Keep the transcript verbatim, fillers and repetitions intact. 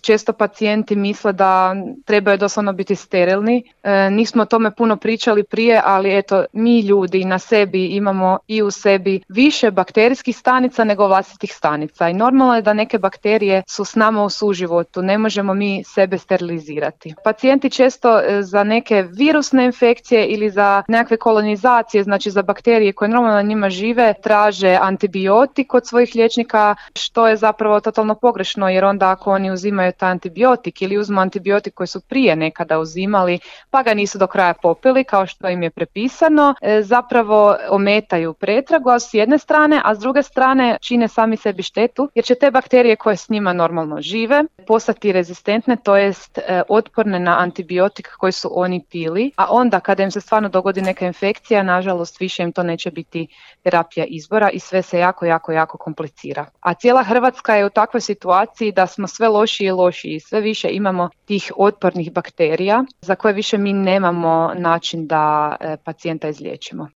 često pacijenti misle da trebaju doslovno biti sterilni. E, nismo o tome puno pričali prije, ali eto, mi ljudi na sebi imamo i u sebi više bakterijskih stanica nego vlastitih stanica i normalno je da neke bakterije su s nama u suživotu, ne možemo mi sebe sterilizirati. Pacijenti često e, za neke virusne infekcije ili za nekakve kolonizacije, znači za bakterije koje normalno na njima žive, traže antibiotik kod svojih liječnika, što je zapravo totalno pogrešno, jer onda ako oni uzimaju taj antibiotik ili uzmu antibiotik koji su prije nekada uzimali pa ga nisu do kraja popili kao što im je prepisano, e, zapravo ometaju pretragu s jedne strane, a s druge strane čine sami sebi štetu jer će te bakterije koje s njima normalno žive postati rezistentne, to jest e, otporne na antibiotik koji su oni pili, a onda kada im se stvarno dogodi neka infekcija, nažalost više im to neće biti terapija izbora i sve se jako, jako, jako komplicira. A cijela Hrvatska je u takvoj situaciji da smo sve lošiji i lošiji, sve više imamo tih otpornih bakterija za koje više mi nemamo način da e, pacijenta izliječimo.